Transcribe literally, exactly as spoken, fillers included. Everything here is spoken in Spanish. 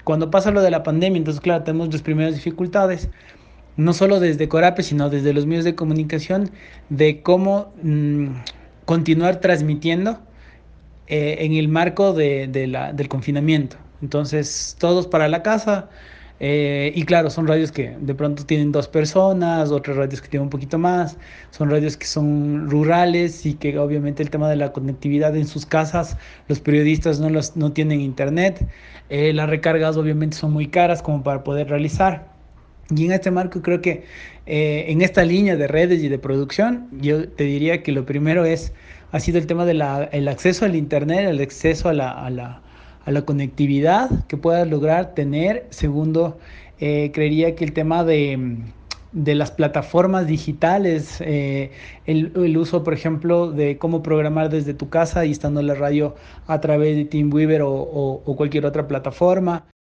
cuando pasa lo de la pandemia, entonces claro, tenemos las primeras dificultades, no solo desde Corape, sino desde los medios de comunicación, de cómo mmm, continuar transmitiendo eh, en el marco de, de la, del confinamiento. Entonces, todos para la casa. Eh, y claro, son radios que de pronto tienen dos personas, otras radios que tienen un poquito más, son radios que son rurales y que obviamente el tema de la conectividad en sus casas, los periodistas no, los, no tienen internet, eh, las recargas obviamente son muy caras como para poder realizar. Y en este marco creo que eh, en esta línea de redes y de producción, yo te diría que lo primero es, ha sido el tema del acceso al Internet, el acceso a la, a la, a la conectividad que puedas lograr tener. Segundo, eh, creería que el tema de, de las plataformas digitales, eh, el, el, uso, por ejemplo, de cómo programar desde tu casa y estando en la radio a través de TeamWeaver o, o, o cualquier otra plataforma.